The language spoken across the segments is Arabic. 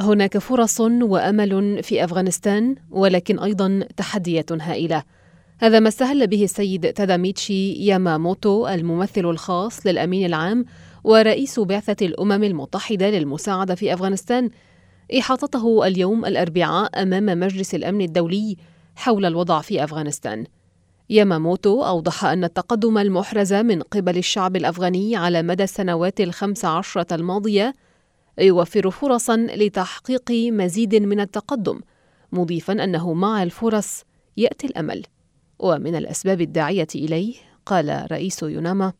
هناك فرص وأمل في أفغانستان، ولكن أيضا تحديات هائلة. هذا ما استهل به السيد تاداميتشي ياماموتو، الممثل الخاص للأمين العام ورئيس بعثة الأمم المتحدة للمساعدة في أفغانستان، إحاطته اليوم الأربعاء أمام مجلس الأمن الدولي حول الوضع في أفغانستان. ياماموتو أوضح أن التقدم المحرز من قبل الشعب الأفغاني على مدى السنوات 15 الماضية يوفر فرصاً لتحقيق مزيد من التقدم، مضيفاً أنه مع الفرص يأتي الأمل. ومن الأسباب الداعية إليه، قال رئيس يوناما: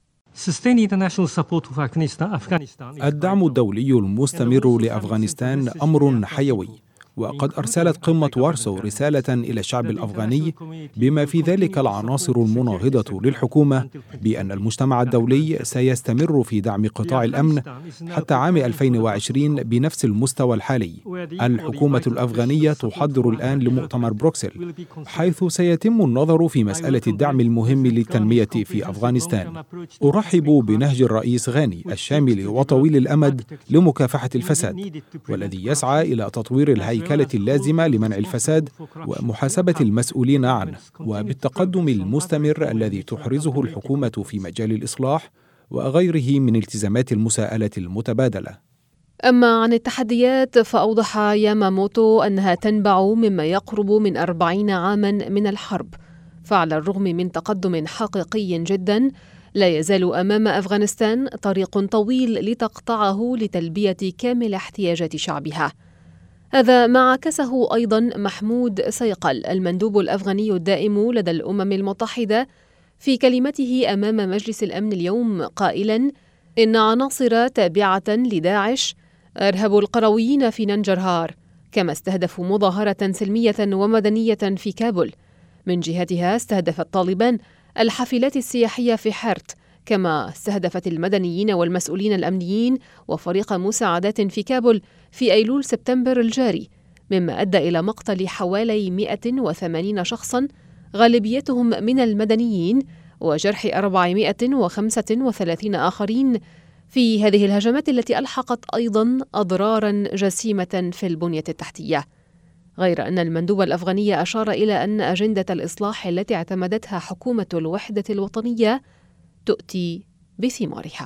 الدعم الدولي المستمر لأفغانستان أمر حيوي، وقد أرسلت قمة وارسو رسالة إلى الشعب الأفغاني بما في ذلك العناصر المناهضة للحكومة بأن المجتمع الدولي سيستمر في دعم قطاع الأمن حتى عام 2020 بنفس المستوى الحالي. الحكومة الأفغانية تحضر الآن لمؤتمر بروكسل، حيث سيتم النظر في مسألة الدعم المهم للتنمية في أفغانستان. أرحب بنهج الرئيس غاني الشامل وطويل الأمد لمكافحة الفساد، والذي يسعى إلى تطوير الهيكلة اللازمة لمنع الفساد ومحاسبة المسؤولين عنه، وبالتقدم المستمر الذي تحرزه الحكومة في مجال الإصلاح وغيره من التزامات المساءلة المتبادلة. أما عن التحديات، فأوضح ياماموتو أنها تنبع مما يقرب من 40 عاما من الحرب، فعلى الرغم من تقدم حقيقي جدا، لا يزال أمام أفغانستان طريق طويل لتقطعه لتلبية كامل احتياجات شعبها. هذا ما عكسه أيضا محمود سيقل، المندوب الأفغاني الدائم لدى الأمم المتحدة، في كلمته أمام مجلس الأمن اليوم، قائلا إن عناصر تابعة لداعش أرهبوا القرويين في ننجرهار، كما استهدفوا مظاهرة سلمية ومدنية في كابول. من جهتها استهدفت طالبان الحافلات السياحية في حرت، كما استهدفت المدنيين والمسؤولين الأمنيين وفريق مساعدات في كابول في أيلول سبتمبر الجاري، مما أدى إلى مقتل حوالي 180 شخصاً غالبيتهم من المدنيين، وجرح 435 آخرين في هذه الهجمات التي ألحقت أيضاً أضراراً جسيمة في البنية التحتية. غير أن المندوب الأفغاني أشار إلى أن أجندة الإصلاح التي اعتمدتها حكومة الوحدة الوطنية تؤتي بثمارها.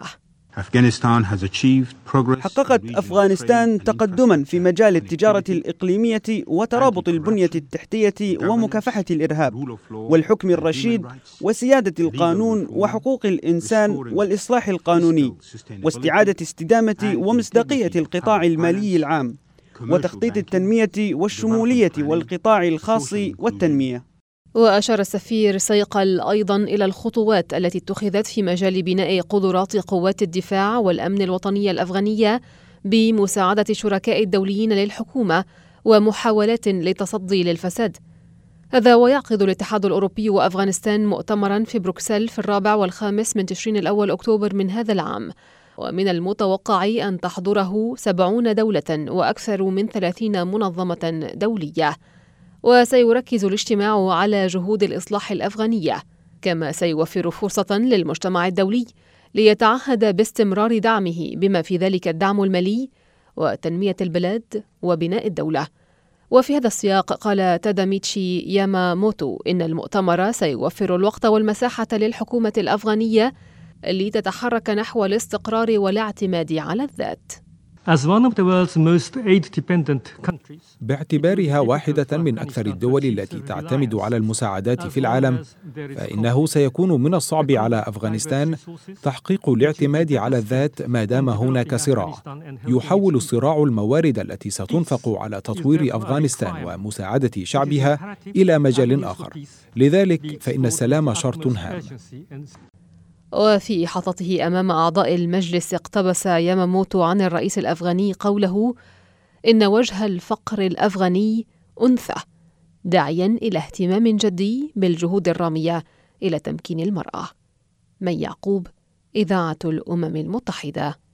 حققت أفغانستان تقدما في مجال التجارة الإقليمية وترابط البنية التحتية ومكافحة الإرهاب والحكم الرشيد وسيادة القانون وحقوق الإنسان والإصلاح القانوني واستعادة استدامة ومصداقية القطاع المالي العام وتخطيط التنمية والشمولية والقطاع الخاص والتنمية. وأشار السفير سيقل أيضاً إلى الخطوات التي اتخذت في مجال بناء قدرات قوات الدفاع والأمن الوطنية الأفغانية بمساعدة الشركاء الدوليين للحكومة ومحاولات للتصدي للفساد. هذا ويعقد الاتحاد الأوروبي وأفغانستان مؤتمراً في بروكسل في 4 و5 من تشرين الأول أكتوبر من هذا العام، ومن المتوقع أن تحضره 70 دولة وأكثر من 30 منظمة دولية. وسيركز الاجتماع على جهود الإصلاح الأفغانية، كما سيوفر فرصة للمجتمع الدولي ليتعهد باستمرار دعمه، بما في ذلك الدعم المالي وتنمية البلاد وبناء الدولة. وفي هذا السياق قال تاداميتشي ياماموتو إن المؤتمر سيوفر الوقت والمساحة للحكومة الأفغانية لتتحرك نحو الاستقرار والاعتماد على الذات. باعتبارها واحدة من أكثر الدول التي تعتمد على المساعدات في العالم، فإنه سيكون من الصعب على أفغانستان تحقيق الاعتماد على الذات ما دام هناك صراع يحول الصراع الموارد التي ستنفق على تطوير أفغانستان ومساعدة شعبها إلى مجال آخر. لذلك فإن السلام شرط هام. وفي إحاطته أمام أعضاء المجلس، اقتبس ياماموتو عن الرئيس الأفغاني قوله إن وجه الفقر الأفغاني أنثى، داعيا إلى اهتمام جدي بالجهود الرامية إلى تمكين المرأة. مي يعقوب، إذاعة الأمم المتحدة.